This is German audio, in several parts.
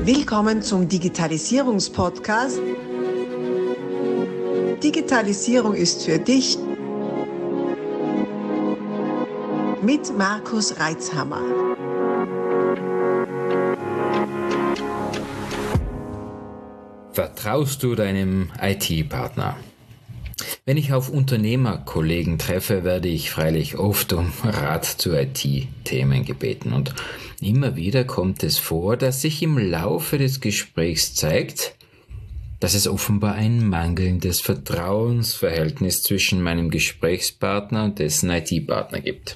Willkommen zum Digitalisierungspodcast. Digitalisierung ist für dich mit Markus Reitzhammer. Vertraust du deinem IT-Partner? Wenn ich auf Unternehmerkollegen treffe, werde ich freilich oft um Rat zu IT-Themen gebeten. Und immer wieder kommt es vor, dass sich im Laufe des Gesprächs zeigt, dass es offenbar ein mangelndes Vertrauensverhältnis zwischen meinem Gesprächspartner und dessen IT-Partner gibt.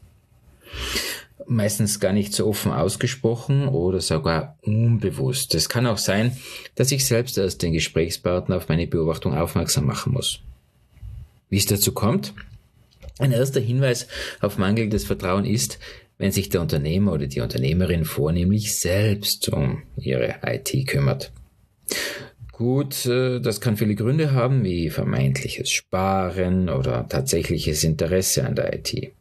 Meistens gar nicht so offen ausgesprochen oder sogar unbewusst. Es kann auch sein, dass ich selbst erst den Gesprächspartner auf meine Beobachtung aufmerksam machen muss. Wie es dazu kommt? Ein erster Hinweis auf mangelndes Vertrauen ist, wenn sich der Unternehmer oder die Unternehmerin vornehmlich selbst um ihre IT kümmert. Gut, das kann viele Gründe haben, wie vermeintliches Sparen oder tatsächliches Interesse an der IT.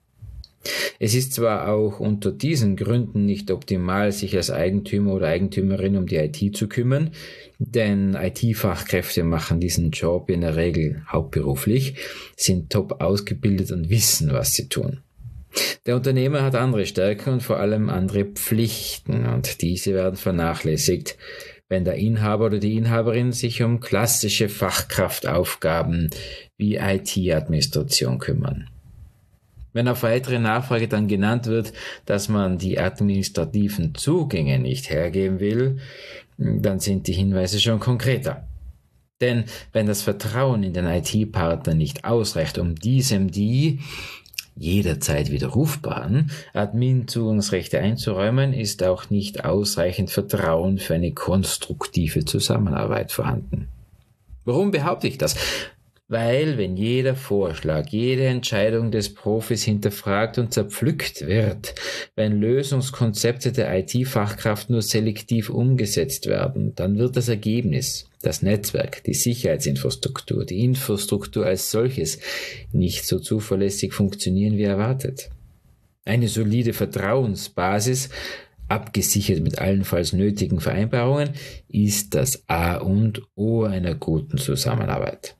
Es ist zwar auch unter diesen Gründen nicht optimal, sich als Eigentümer oder Eigentümerin um die IT zu kümmern, denn IT-Fachkräfte machen diesen Job in der Regel hauptberuflich, sind top ausgebildet und wissen, was sie tun. Der Unternehmer hat andere Stärken und vor allem andere Pflichten und diese werden vernachlässigt, wenn der Inhaber oder die Inhaberin sich um klassische Fachkraftaufgaben wie IT-Administration kümmern. Wenn auf weitere Nachfrage dann genannt wird, dass man die administrativen Zugänge nicht hergeben will, dann sind die Hinweise schon konkreter. Denn wenn das Vertrauen in den IT-Partner nicht ausreicht, um diesem die jederzeit widerrufbaren Admin-Zugangsrechte einzuräumen, ist auch nicht ausreichend Vertrauen für eine konstruktive Zusammenarbeit vorhanden. Warum behaupte ich das? Weil, wenn jeder Vorschlag, jede Entscheidung des Profis hinterfragt und zerpflückt wird, wenn Lösungskonzepte der IT-Fachkraft nur selektiv umgesetzt werden, dann wird das Ergebnis, das Netzwerk, die Sicherheitsinfrastruktur, die Infrastruktur als solches nicht so zuverlässig funktionieren wie erwartet. Eine solide Vertrauensbasis, abgesichert mit allenfalls nötigen Vereinbarungen, ist das A und O einer guten Zusammenarbeit.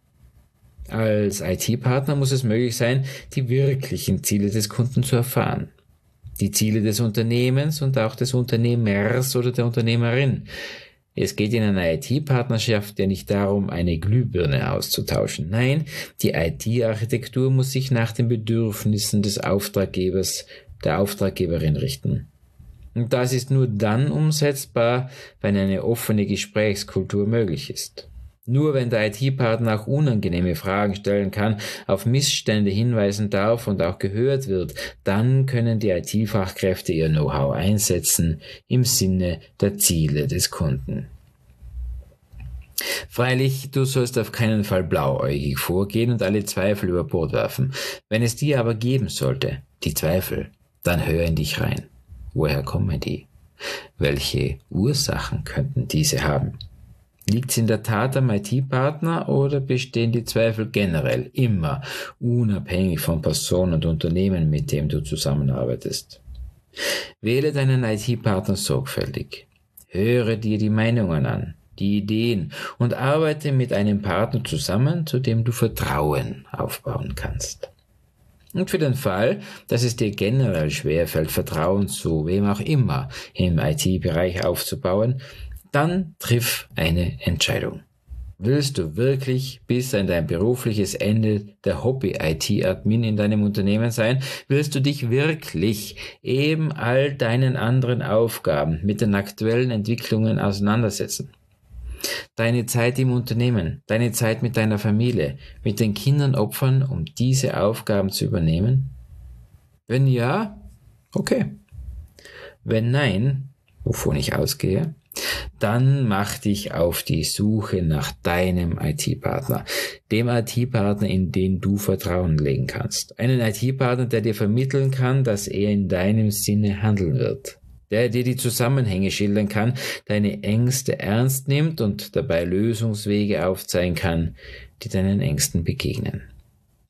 Als IT-Partner muss es möglich sein, die wirklichen Ziele des Kunden zu erfahren. Die Ziele des Unternehmens und auch des Unternehmers oder der Unternehmerin. Es geht in einer IT-Partnerschaft ja nicht darum, eine Glühbirne auszutauschen. Nein, die IT-Architektur muss sich nach den Bedürfnissen des Auftraggebers, der Auftraggeberin richten. Und das ist nur dann umsetzbar, wenn eine offene Gesprächskultur möglich ist. Nur wenn der IT-Partner auch unangenehme Fragen stellen kann, auf Missstände hinweisen darf und auch gehört wird, dann können die IT-Fachkräfte ihr Know-how einsetzen im Sinne der Ziele des Kunden. Freilich, du sollst auf keinen Fall blauäugig vorgehen und alle Zweifel über Bord werfen. Wenn es die aber geben sollte, die Zweifel, dann hör in dich rein. Woher kommen die? Welche Ursachen könnten diese haben? Liegt es in der Tat am IT-Partner oder bestehen die Zweifel generell immer, unabhängig von Person und Unternehmen, mit dem du zusammenarbeitest? Wähle deinen IT-Partner sorgfältig. Höre dir die Meinungen an, die Ideen und arbeite mit einem Partner zusammen, zu dem du Vertrauen aufbauen kannst. Und für den Fall, dass es dir generell schwerfällt, Vertrauen zu wem auch immer im IT-Bereich aufzubauen, dann triff eine Entscheidung. Willst du wirklich bis an dein berufliches Ende der Hobby-IT-Admin in deinem Unternehmen sein? Willst du dich wirklich eben all deinen anderen Aufgaben mit den aktuellen Entwicklungen auseinandersetzen? Deine Zeit im Unternehmen, deine Zeit mit deiner Familie, mit den Kindern opfern, um diese Aufgaben zu übernehmen? Wenn ja, okay. Wenn nein, wovon ich ausgehe, dann mach dich auf die Suche nach deinem IT-Partner, dem IT-Partner, in den du Vertrauen legen kannst. Einen IT-Partner, der dir vermitteln kann, dass er in deinem Sinne handeln wird, der dir die Zusammenhänge schildern kann, deine Ängste ernst nimmt und dabei Lösungswege aufzeigen kann, die deinen Ängsten begegnen.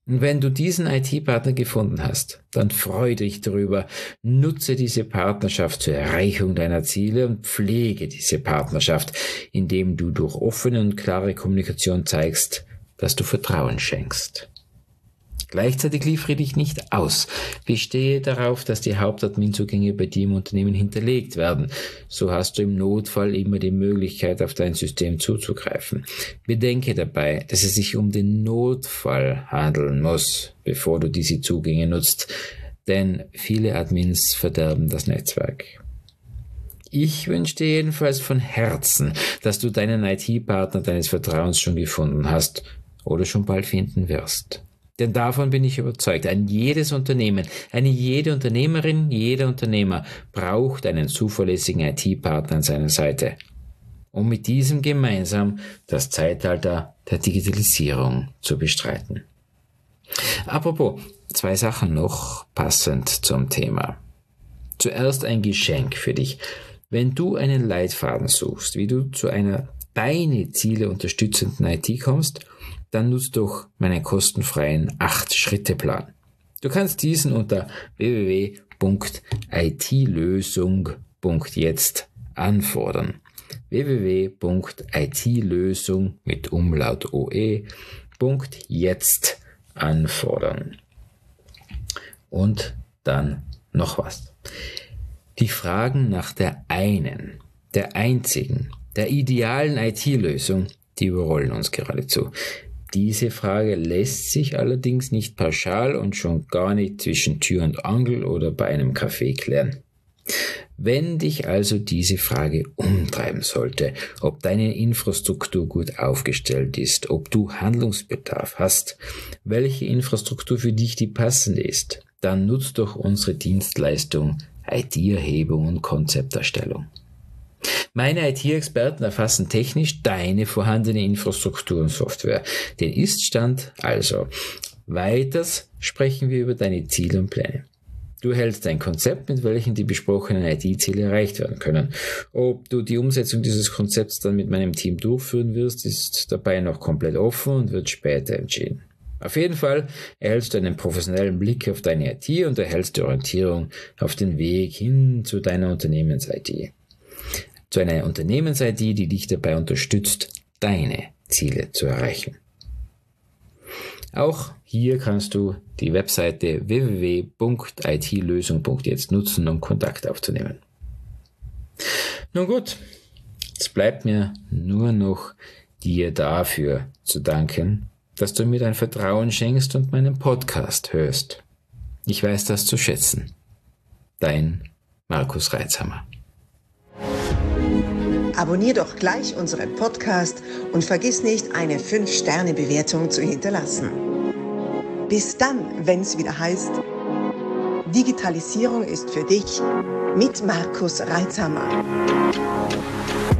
Und wenn du diesen IT-Partner gefunden hast, dann freu dich darüber, nutze diese Partnerschaft zur Erreichung deiner Ziele und pflege diese Partnerschaft, indem du durch offene und klare Kommunikation zeigst, dass du Vertrauen schenkst. Gleichzeitig liefere dich nicht aus. Bestehe darauf, dass die Hauptadmin-Zugänge bei dir im Unternehmen hinterlegt werden. So hast du im Notfall immer die Möglichkeit, auf dein System zuzugreifen. Bedenke dabei, dass es sich um den Notfall handeln muss, bevor du diese Zugänge nutzt, denn viele Admins verderben das Netzwerk. Ich wünsche dir jedenfalls von Herzen, dass du deinen IT-Partner deines Vertrauens schon gefunden hast oder schon bald finden wirst. Denn davon bin ich überzeugt, jedes Unternehmen, jede Unternehmerin, jeder Unternehmer braucht einen zuverlässigen IT-Partner an seiner Seite, um mit diesem gemeinsam das Zeitalter der Digitalisierung zu bestreiten. Apropos, 2 Sachen noch passend zum Thema. Zuerst ein Geschenk für dich. Wenn du einen Leitfaden suchst, wie du zu einer deine Ziele unterstützenden IT kommst, dann nutzt doch meinen kostenfreien 8-Schritte-Plan. Du kannst diesen unter www.itlösung.jetzt anfordern. www.itlösung mit Umlaut OE.jetzt anfordern. Und dann noch was. Die Fragen nach der einen, der einzigen, der idealen IT-Lösung, die überrollen uns geradezu. Diese Frage lässt sich allerdings nicht pauschal und schon gar nicht zwischen Tür und Angel oder bei einem Kaffee klären. Wenn dich also diese Frage umtreiben sollte, ob deine Infrastruktur gut aufgestellt ist, ob du Handlungsbedarf hast, welche Infrastruktur für dich die passende ist, dann nutzt doch unsere Dienstleistung IT-Erhebung und Konzepterstellung. Meine IT-Experten erfassen technisch deine vorhandene Infrastruktur und Software, den Ist-Stand also. Weiters sprechen wir über deine Ziele und Pläne. Du erhältst ein Konzept, mit welchem die besprochenen IT-Ziele erreicht werden können. Ob du die Umsetzung dieses Konzepts dann mit meinem Team durchführen wirst, ist dabei noch komplett offen und wird später entschieden. Auf jeden Fall erhältst du einen professionellen Blick auf deine IT und erhältst die Orientierung auf den Weg hin zu deiner Unternehmens-IT. Zu einer Unternehmens-IT, die dich dabei unterstützt, deine Ziele zu erreichen. Auch hier kannst du die Webseite www.itlösung.jetzt nutzen, um Kontakt aufzunehmen. Nun gut, es bleibt mir nur noch dir dafür zu danken, dass du mir dein Vertrauen schenkst und meinen Podcast hörst. Ich weiß das zu schätzen. Dein Markus Reitzhammer. Abonnier doch gleich unseren Podcast und vergiss nicht, eine 5-Sterne-Bewertung zu hinterlassen. Bis dann, wenn's wieder heißt, Digitalisierung ist für dich mit Markus Reitzhammer.